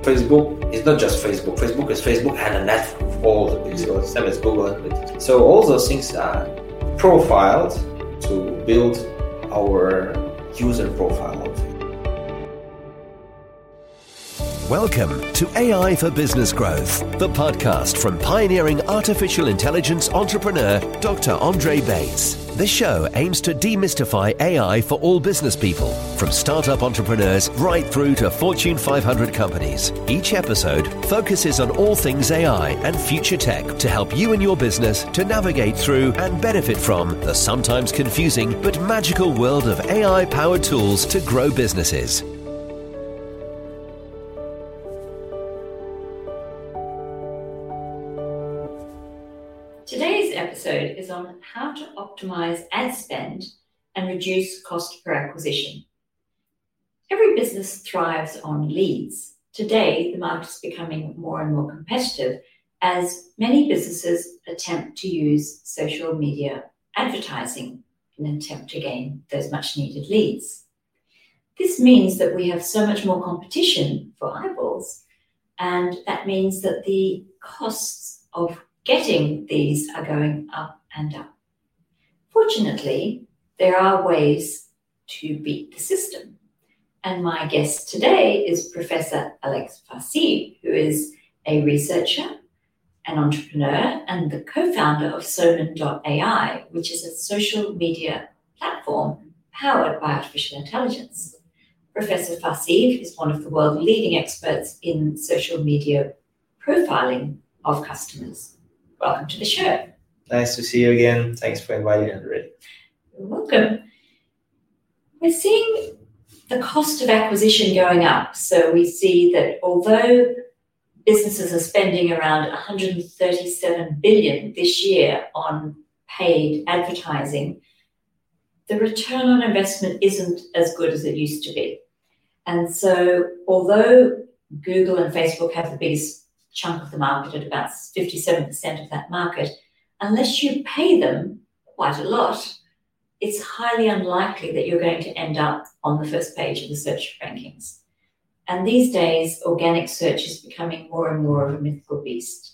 Facebook is not just Facebook. Facebook is Facebook and a network of all the pixels. Same as Google Analytics. So all those things are profiled to build our user profile. Welcome to AI for Business Growth, the podcast from pioneering artificial intelligence entrepreneur Dr. Andre Bates. This show aims to demystify AI for all business people, from startup entrepreneurs right through to Fortune 500 companies. Each episode focuses on all things AI and future tech to help you and your business to navigate through and benefit from the sometimes confusing but magical world of AI-powered tools to grow businesses. Today's episode is on how to optimize ad spend and reduce cost per acquisition. Every business thrives on leads. Today, the market is becoming more and more competitive as many businesses attempt to use social media advertising in an attempt to gain those much needed leads. This means that we have so much more competition for eyeballs, and that means that the costs of getting these are going up and up. Fortunately, there are ways to beat the system. And my guest today is Professor Alex Farsiv, who is a researcher, an entrepreneur, and the co-founder of Sonen.ai, which is a social media platform powered by artificial intelligence. Professor Farsiv is one of the world's leading experts in social media profiling of customers. Welcome to the show. Nice to see you again. Thanks for inviting Andre. You're welcome. We're seeing the cost of acquisition going up. So we see that although businesses are spending around 137 billion this year on paid advertising, the return on investment isn't as good as it used to be. And so although Google and Facebook have the biggest chunk of the market at about 57% of that market, unless you pay them quite a lot, it's highly unlikely that you're going to end up on the first page of the search rankings. And these days, organic search is becoming more and more of a mythical beast.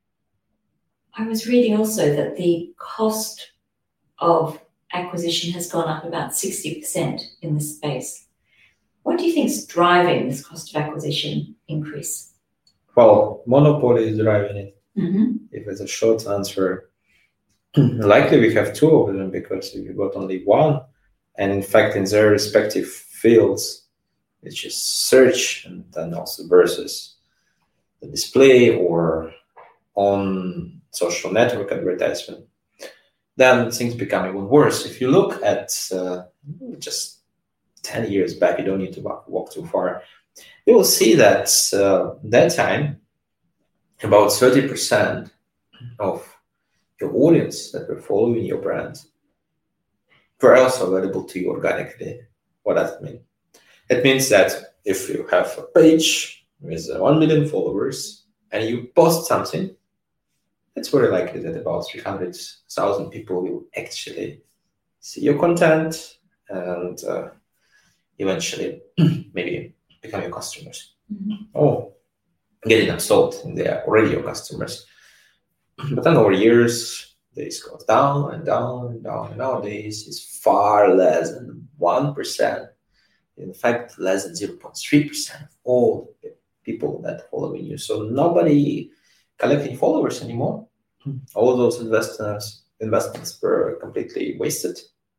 I was reading also that the cost of acquisition has gone up about 60% in this space. What do you think is driving this cost of acquisition increase? Well, monopoly is driving it. Mm-hmm. If it's a short answer, likely we have two of them, because if you got only one, and in fact in their respective fields, which is search and then also versus the display or on social network advertisement, then things become even worse. If you look at just 10 years back, you don't need to walk too far, you will see that that time, about 30% of your audience that were following your brand were also available to you organically. What does it mean? It means that if you have a page with 1 million followers and you post something, it's very likely that about 300,000 people will actually see your content and eventually maybe become your customers. Mm-hmm. Or getting them sold, and they are already your customers. But then over years, this goes down and down and down. And nowadays, it's far less than 1%. In fact, less than 0.3% of all the people that follow you. So nobody collecting followers anymore. All those investments were completely wasted.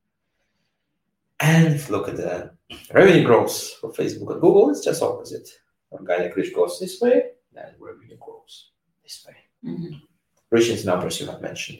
And if you look at the revenue growth for Facebook and Google, it's just opposite. Organic reach goes this way, and revenue grows this way. Mm-hmm. Reaching the numbers you have mentioned.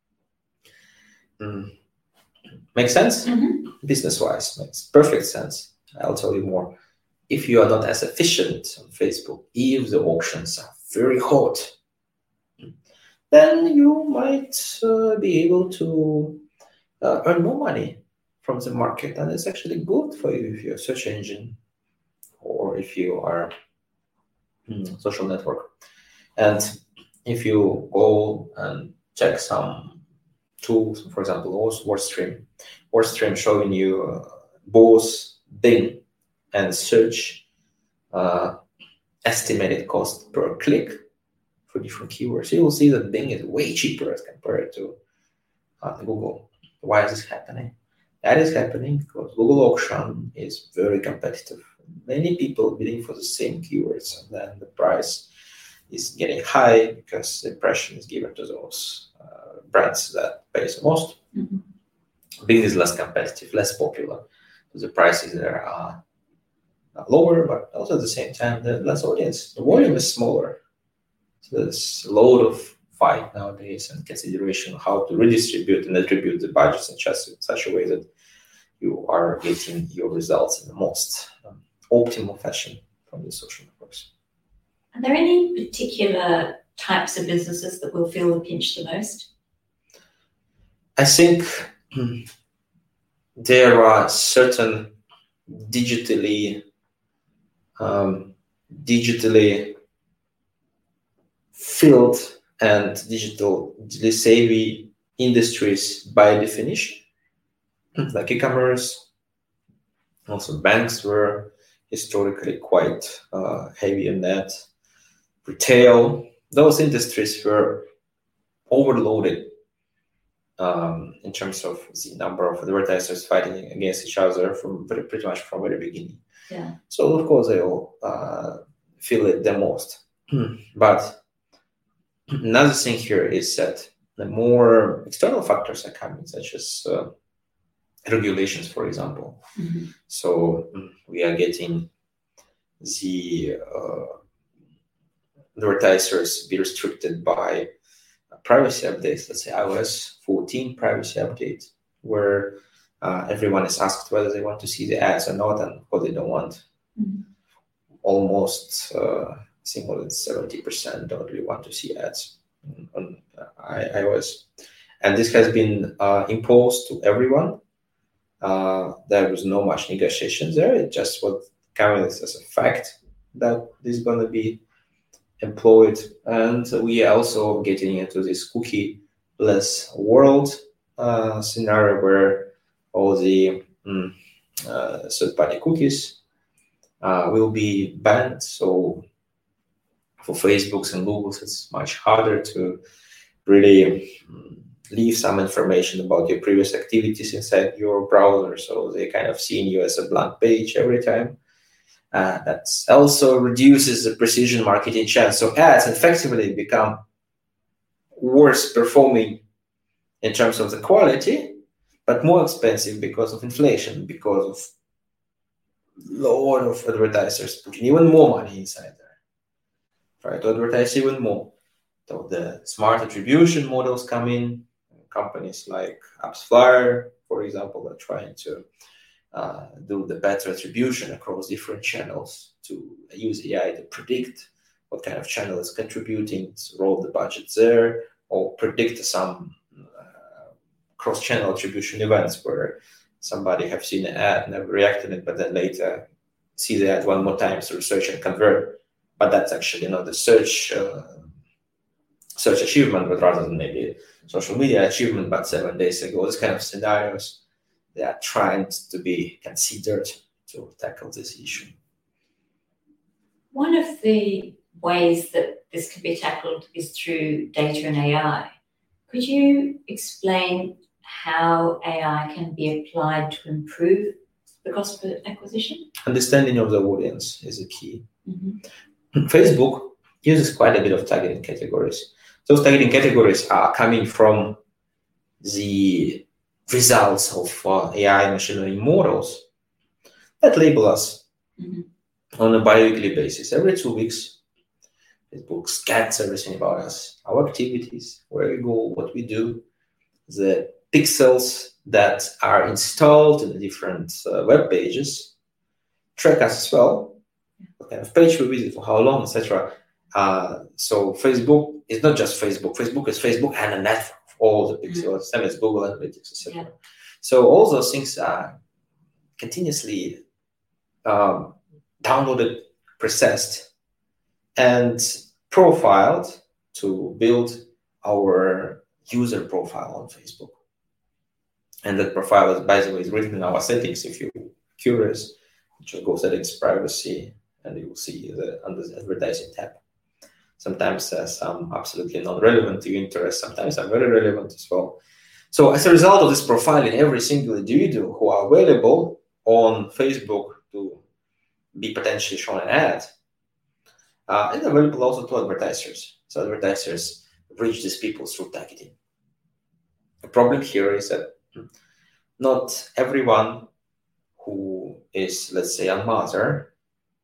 Makes sense? Mm-hmm. Business-wise, makes perfect sense. I'll tell you more. If you are not as efficient on Facebook, if the auctions are very hot, then you might be able to earn more money from the market, and it's actually good for you if you're a search engine or if you are social network. And if you go and check some tools, for example, WordStream showing you both Bing and search estimated cost per click for different keywords, you will see that Bing is way cheaper as compared to Google. Why is this happening? That is happening because Google auction is very competitive. Many people bidding for the same keywords, and then the price is getting high because the impression is given to those brands that pay the most. Mm-hmm. Bing is less competitive, less popular. So the prices there are lower, but also at the same time, there's less audience. The volume is smaller. So there's a lot of fight nowadays and consideration how to redistribute and attribute the budgets in such a way that you are getting your results in the most optimal fashion from the social networks. Are there any particular types of businesses that will feel the pinch the most? I think there are certain digitally filled and digitally savvy industries by definition, like e-commerce. Also, banks were historically quite heavy in that. Retail, those industries were overloaded in terms of the number of advertisers fighting against each other from pretty much from the very beginning. Yeah. So of course they all feel it the most. But another thing here is that the more external factors are coming, such as regulations, for example. Mm-hmm. So we are getting the advertisers be restricted by privacy updates. Let's say iOS 14 privacy update, where everyone is asked whether they want to see the ads or not and what they don't want. Mm-hmm. Almost, I think more than 70% don't really want to see ads on iOS. And this has been imposed to everyone. There was no much negotiation there. It just was coming as a fact that this is going to be employed. And we are also getting into this cookie-less world scenario where all the third-party cookies will be banned. So for Facebooks and Googles, it's much harder to really leave some information about your previous activities inside your browser. So they kind of seeing you as a blank page every time. That also reduces the precision marketing chance. So ads effectively become worse performing in terms of the quality, but more expensive because of inflation, because of lot of advertisers putting even more money inside there, try to advertise even more. So the smart attribution models come in. Companies like AppsFlyer, for example, are trying to do the better attribution across different channels, to use AI to predict what kind of channel is contributing, to roll the budget there, or predict some cross-channel attribution events where somebody have seen an ad, never reacted it, but then later see the ad one more time through search and convert. But that's actually not the search achievement, but rather than maybe social media achievement, but 7 days ago. This kind of scenarios, they are trying to be considered to tackle this issue. One of the ways that this can be tackled is through data and AI. Could you explain how AI can be applied to improve the cost per acquisition? Understanding of the audience is a key. Mm-hmm. Facebook uses quite a bit of targeting categories. Those targeting categories are coming from the results of AI machine learning models that label us on a bi-weekly basis. Every 2 weeks, Facebook scans everything about us, our activities, where we go, what we do, the pixels that are installed in the different web pages, track us as well, what kind of page we visit, for how long, etc. So Facebook is not just Facebook. Facebook is Facebook and a network of all the pixels, same as Google Analytics, etc. Yeah. So all those things are continuously downloaded, processed, and profiled to build our user profile on Facebook. And that profile, by the way, is written in our settings. If you're curious, just go settings, privacy, and you will see under the advertising tab. Sometimes some absolutely non-relevant to your interest, sometimes are very relevant as well. So as a result of this profiling, every single individual who are available on Facebook to be potentially shown an ad is available also to advertisers. So advertisers reach these people through targeting. The problem here is that not everyone who is, let's say, a mother,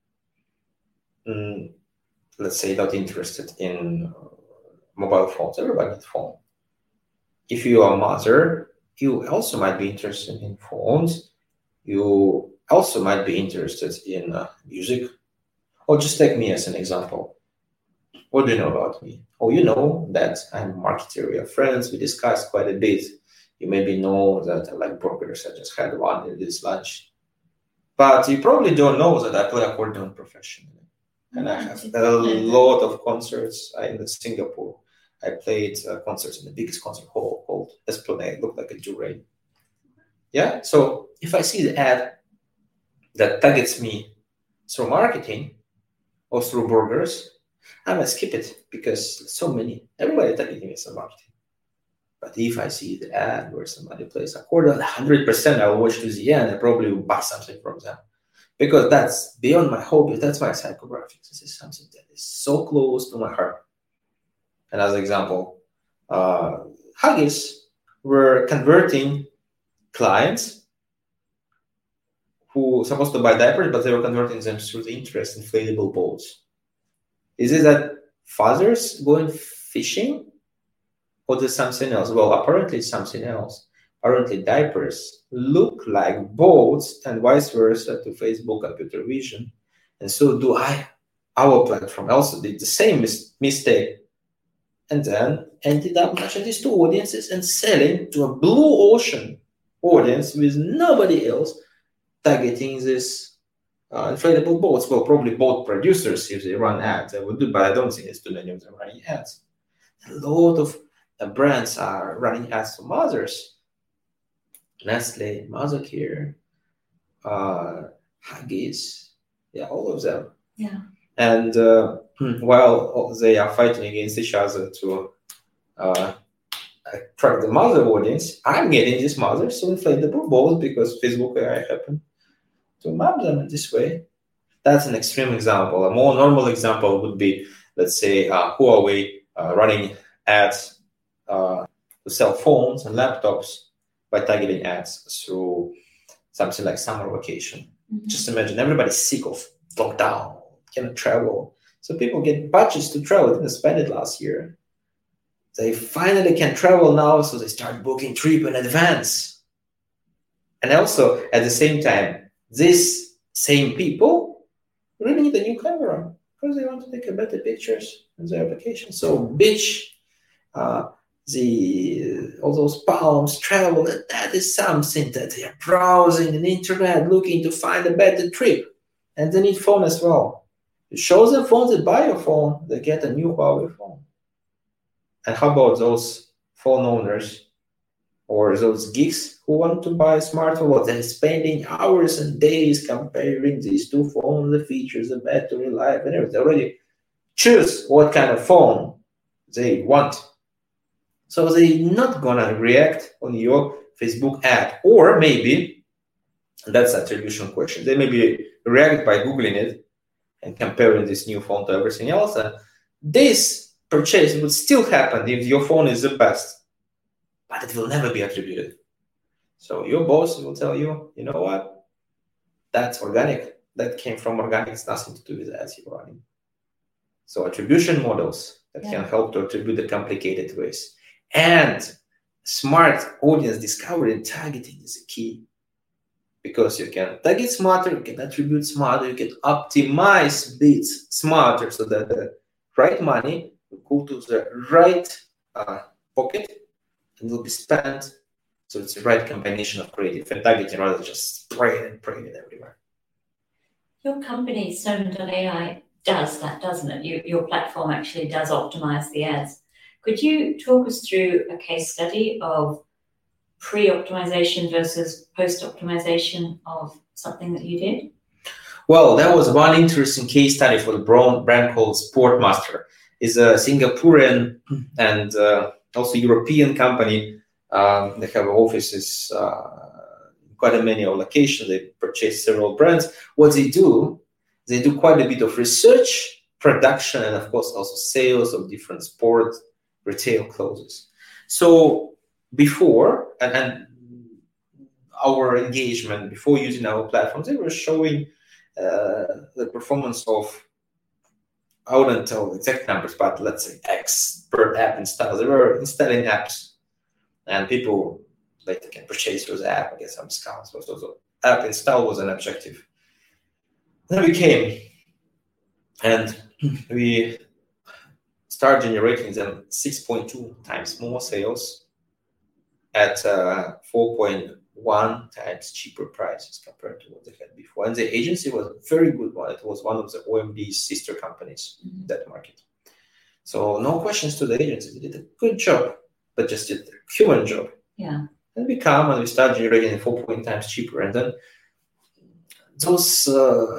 let's say, not interested in mobile phones. Everybody needs phone. If you are a mother, you also might be interested in phones. You also might be interested in music. Or just take me as an example. What do you know about me? Oh, you know that I'm a marketer. We are friends. We discussed quite a bit. You maybe know that I like burgers. I just had one in this lunch. But you probably don't know that I play accordion professionally. And I have a lot of concerts in Singapore. I played concerts in the biggest concert hall called Esplanade. Looked like a Duray. Yeah. So if I see the ad that targets me through marketing or through burgers, I might skip it because so many. Everybody targeting me through marketing. But if I see the ad where somebody plays accordion, 100% I will watch to the end. I probably will buy something from them. Because that's beyond my hobby, that's my psychographics. This is something that is so close to my heart. And as an example, Huggies were converting clients who were supposed to buy diapers, but they were converting them through the interest in inflatable boats. Is it that fathers going fishing? Or is it something else? Well, apparently it's something else. Apparently diapers look like boats and vice versa to Facebook computer vision. And so do I. Our platform also did the same mistake. And then ended up matching these two audiences and selling to a blue ocean audience with nobody else targeting this inflatable boats. Well, probably boat producers, if they run ads, they would do, but I don't think it's too many of them running ads. A lot of brands are running ads for mothers. Nestle, Mother Care, Huggies, all of them. Yeah. And while they are fighting against each other to attract the mother audience, I'm getting these mothers to inflatable balls because Facebook AI happened to map them in this way. That's an extreme example. A more normal example would be, let's say, Huawei running ads to sell phones and laptops by targeting ads through something like summer vacation. Mm-hmm. Just imagine everybody's sick of lockdown, cannot travel. So people get budgets to travel, didn't spend it last year. They finally can travel now, so they start booking trip in advance. And also, at the same time, these same people really need a new camera because they want to take better pictures in their application. So beach, all those palms, travel, that is something that they are browsing on the internet, looking to find a better trip. And they need phone as well. You show them phone, they buy your phone, they get a new Huawei phone. And how about those phone owners or those geeks who want to buy a smartphone? Well, they're spending hours and days comparing these two phones, the features, the battery life, and everything. They already choose what kind of phone they want. So they're not gonna react on your Facebook ad, or maybe that's attribution question. They maybe react by Googling it and comparing this new phone to everything else. And this purchase would still happen if your phone is the best, but it will never be attributed. So your boss will tell you, you know what? That's organic. That came from organic. It's nothing to do with the ads you're running. So attribution models that can help to attribute the complicated ways. And smart audience discovery and targeting is a key, because you can target smarter, you can attribute smarter, you can optimize bids smarter so that the right money will go to the right pocket and will be spent. So it's the right combination of creative and targeting rather than just spraying it everywhere. Your company, Snowden.ai, does that, doesn't it? Your platform actually does optimize the ads. Could you talk us through a case study of pre-optimization versus post-optimization of something that you did? Well, that was one interesting case study for the brand called Sportmaster. It's a Singaporean and also European company. They have offices quite many locations. They purchase several brands. What they do quite a bit of research, production, and of course also sales of different sport retail clothes. So before and our engagement, before using our platforms, they were showing the performance of, I wouldn't tell exact numbers, but let's say X per app installed. They were installing apps, and people later can purchase those apps and get some discounts. So app install was an objective. Then we came and we start generating them 6.2 times more sales at 4.1 times cheaper prices compared to what they had before. And the agency was a very good one. It was one of the OMD's sister companies in that market. So no questions to the agency. They did a good job, but just did a human job. Yeah. And we come and we start generating 4 times cheaper. And then those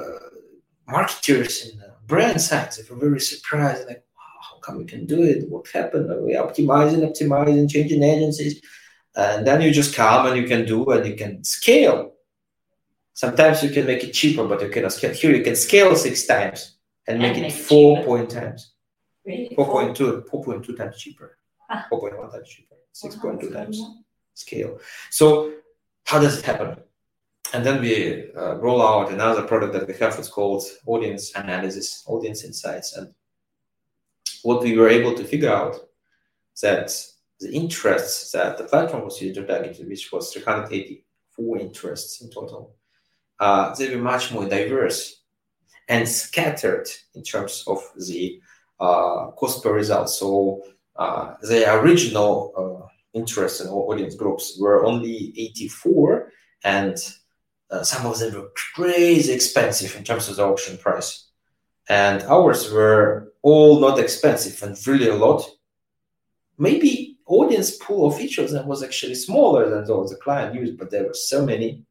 marketers in the brand sites, they were very surprised. Like, wow, how come we can do it? What happened? Are we optimizing, changing agencies? And then you just come and you can do and you can scale. Sometimes you can make it cheaper, but you cannot scale. Here you can scale 6 times and make it 4 times. Really? 4.2 times cheaper. 4.1 times cheaper. 6.2 times scale. So how does it happen? And then we roll out another product that we have. It's called Audience Analysis, Audience Insights. And what we were able to figure out that the interests that the platform was user targeted, which was 384 interests in total, they were much more diverse and scattered in terms of the cost per result. So the original interests and audience groups were only 84, and some of them were crazy expensive in terms of the auction price. And ours were all not expensive and really a lot. Maybe audience pool of each of them was actually smaller than those the client used, but there were so many,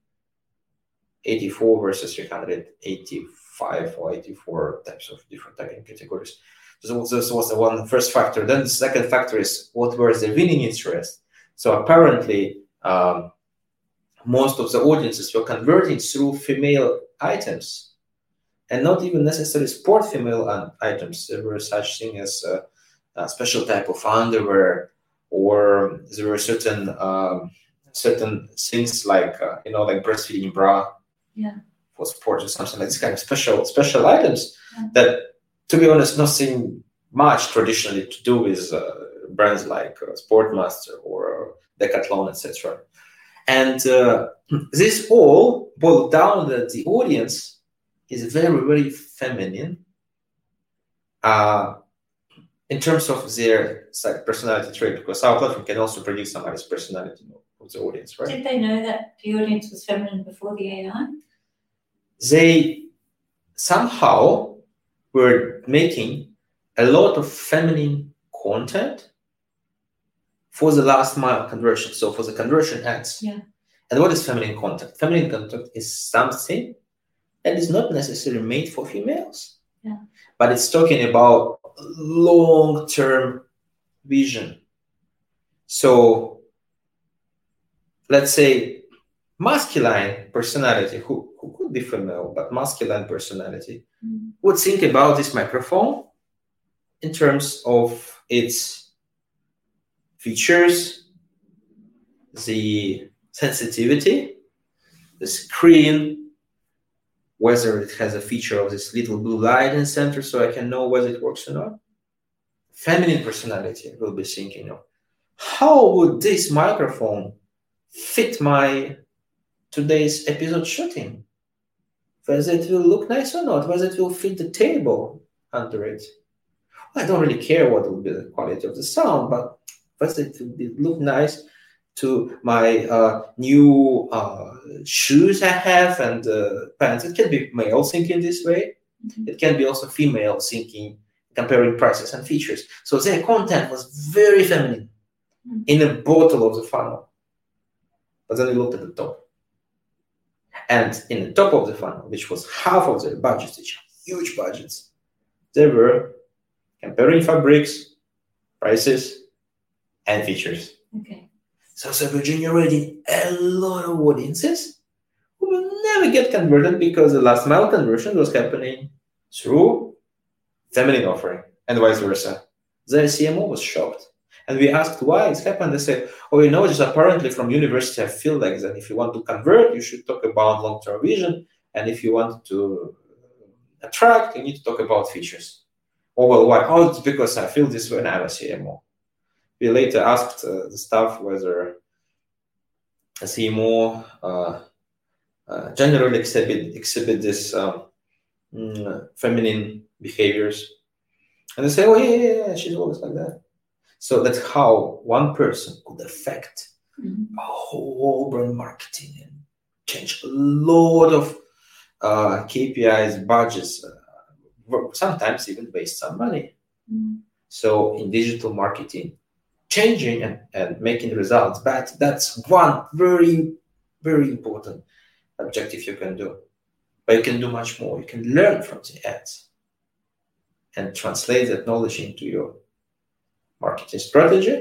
84 versus 385 or 84 types of different targeting categories. So this was the first factor. Then the second factor is what were the winning interests. So apparently, most of the audiences were converting through female items, and not even necessarily sport female items. There were such things as a special type of underwear, or there were certain things like like breastfeeding bra for sports or something like this, kind of special items that, to be honest, nothing much traditionally to do with brands like Sportmaster or Decathlon, etc. And this all boiled down that the audience is very, very feminine in terms of their personality trait, because our platform can also predict somebody's personality of the audience, right? Did they know that the audience was feminine before the AI? They somehow were making a lot of feminine content for the last mile conversion, so for the conversion ads. Yeah. And what is feminine content? Feminine content is something that is not necessarily made for females. Yeah. But it's talking about long-term vision. So let's say masculine personality, who could be female, but masculine personality, would think about this microphone in terms of its features, the sensitivity, the screen, whether it has a feature of this little blue light in the center so I can know whether it works or not. Feminine personality will be thinking of how would this microphone fit my today's episode shooting, whether it will look nice or not, whether it will fit the table under it. I don't really care what will be the quality of the sound, but whether it will look nice to my new shoes I have and pants. It can be male thinking this way. Mm-hmm. It can be also female thinking, comparing prices and features. So their content was very feminine in the bottom of the funnel. But then we looked at the top. And in the top of the funnel, which was half of their budgets, which are huge budgets, they were comparing fabrics, prices, and features. Okay. So we're generating a lot of audiences who will never get converted because the last mile conversion was happening through feminine offering and vice versa. The CMO was shocked. And we asked why it's happened. They said, just apparently from university, I feel like that if you want to convert, you should talk about long-term vision. And if you want to attract, you need to talk about features. Why? It's because I feel this when I was CMO. We later asked the staff whether a CMO generally exhibit this feminine behaviors. And they say, yeah, she's always like that. So that's how one person could affect a whole brand marketing and change a lot of KPIs, budgets, sometimes even based on money. So in digital marketing, changing and making results, but that's one very, very important objective you can do. But you can do much more. You can learn from the ads and translate that knowledge into your marketing strategy,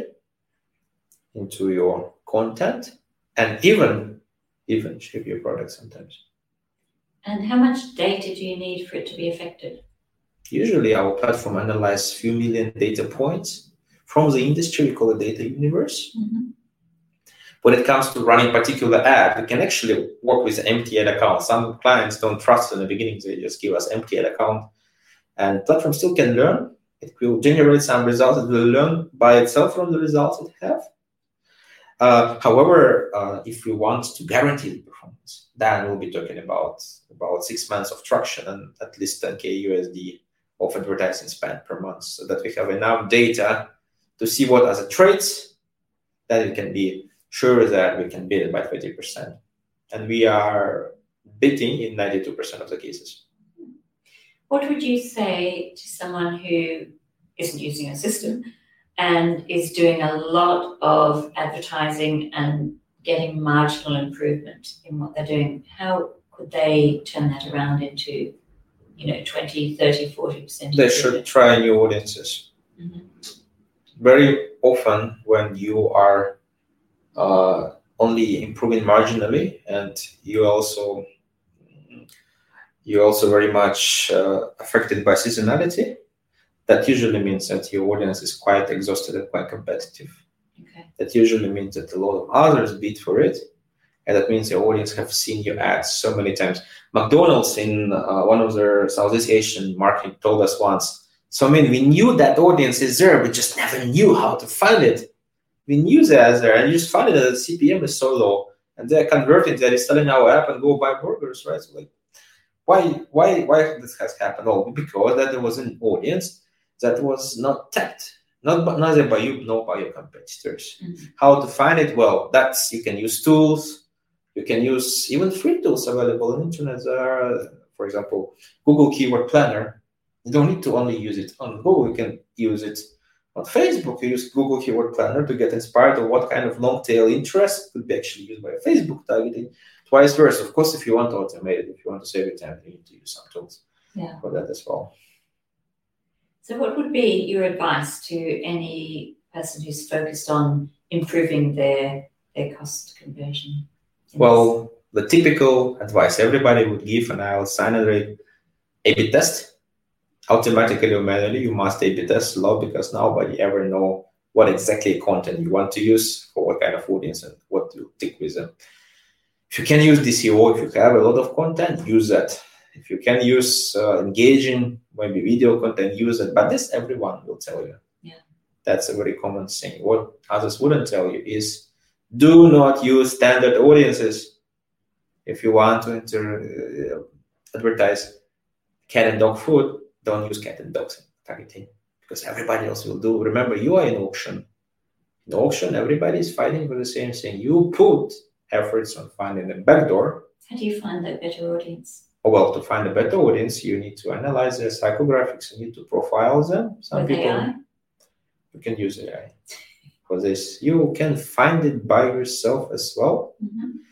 into your content, and even shape your product sometimes. And how much data do you need for it to be effective? Usually our platform analyzes few million data points from the industry. We call it data universe. When it comes to running particular ad, we can actually work with an empty ad account. Some clients don't trust in the beginning, they just give us empty ad account. And platform still can learn. It will generate some results. It will learn by itself from the results it have. However, if we want to guarantee the performance, then we'll be talking about 6 months of traction and at least 10K USD of advertising spend per month, so that we have enough data to see what are the traits that we can be sure that we can beat it by 20%. And we are beating in 92% of the cases. What would you say to someone who isn't using a system and is doing a lot of advertising and getting marginal improvement in what they're doing? How could they turn that around into 20, 30, 40%? They should try new audiences. Very often when you are only improving marginally and you're also very much affected by seasonality, that usually means that your audience is quite exhausted and quite competitive. Okay. That usually means that a lot of others bid for it, and that means your audience have seen your ads so many times. McDonald's in one of their Southeast Asian market told us once, we knew that audience is there, we just never knew how to find it. We knew they are there, and you just find it that the CPM is so low, and they're converting, they're installing our app and go buy burgers, right? So why this has happened? Oh, because that there was an audience that was not tapped, neither by you nor by your competitors. How to find it? Well, you can use tools. You can use even free tools available on the internet. There are, for example, Google Keyword Planner. You don't need to only use it on Google. You can use it on Facebook. You use Google Keyword Planner to get inspired of what kind of long tail interest could be actually used by Facebook targeting. Vice versa. Of course, if you want to automate it, if you want to save your time, you need to use some tools for that as well. So what would be your advice to any person who's focused on improving their cost conversion? Well, the typical advice everybody would give, and I'll sign it, A/B test. Automatically or manually, you must A/B test a lot because nobody ever know what exactly content you want to use for what kind of audience and what to tick with them. If you can use DCO, if you have a lot of content, use that. If you can use engaging, maybe video content, use it. But this everyone will tell you. Yeah. That's a very common thing. What others wouldn't tell you is do not use standard audiences. If you want to advertise cat and dog food, don't use cat and dog targeting because everybody else will do. Remember, you are in auction. In auction, everybody is fighting for the same thing. You put efforts on finding a backdoor. How do you find that better audience? Well, to find a better audience, you need to analyze their psychographics. You need to profile them. With AI? You can use AI for this. You can find it by yourself as well.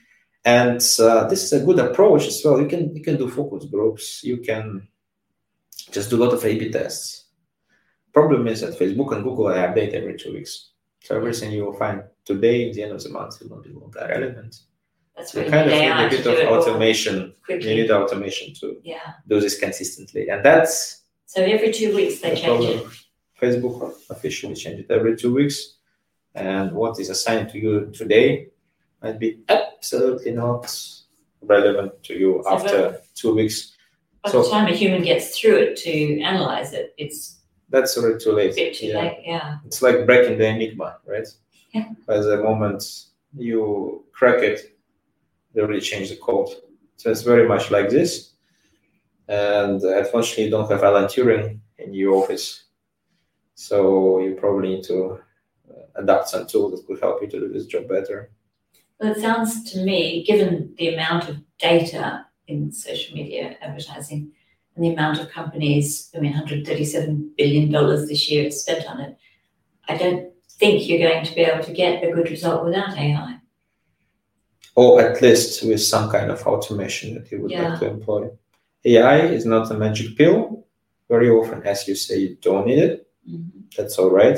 And this is a good approach as well. You can do focus groups. You can just do a lot of A/B tests. Problem is that Facebook and Google update every 2 weeks. So everything you will find today at the end of the month will not be that relevant. That's You why kind of you need need a AI bit to of do it all automation. quickly. You need automation to Yeah. do this consistently. And that's So every 2 weeks they the change problem. it. Facebook officially changed it every 2 weeks. And what is assigned to you today might be absolutely not relevant to you So after 2 weeks. By So- the time a human gets through it to analyze it, it's That's already too a late. bit too Yeah. late. Yeah. It's like breaking the enigma, right? Yeah. By the moment you crack it, they already change the code. So it's very much like this. And unfortunately, you don't have Alan Turing in your office. So you probably need to adapt some tool that could help you to do this job better. Well, it sounds to me, given the amount of data in social media advertising and the amount of companies, $137 billion this year is spent on it, I don't think you're going to be able to get a good result without AI. Or at least with some kind of automation that you would like to employ. AI is not a magic pill. Very often, as you say, you don't need it. Mm-hmm. That's all right.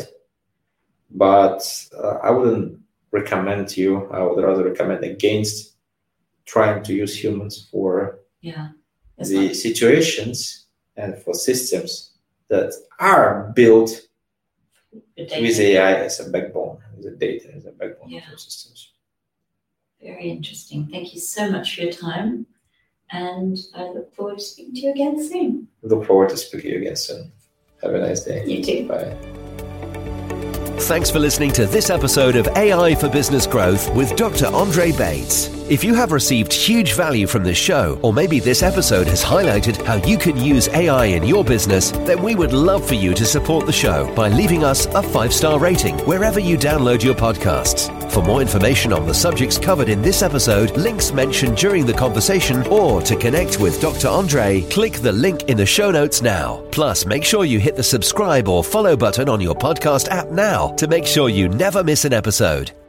But I wouldn't recommend you. I would rather recommend against trying to use humans for the situations and for systems that are built with AI as a backbone, with the data as a backbone of those systems. Very interesting. Thank you so much for your time. And I look forward to speaking to you again soon. Look forward to speaking to you again soon. Have a nice day. You too. Bye. Thanks for listening to this episode of AI for Business Growth with Dr. Andre Bates. If you have received huge value from this show, or maybe this episode has highlighted how you can use AI in your business, then we would love for you to support the show by leaving us a 5-star rating wherever you download your podcasts. For more information on the subjects covered in this episode, links mentioned during the conversation, or to connect with Dr. Andre, click the link in the show notes now. Plus, make sure you hit the subscribe or follow button on your podcast app now to make sure you never miss an episode.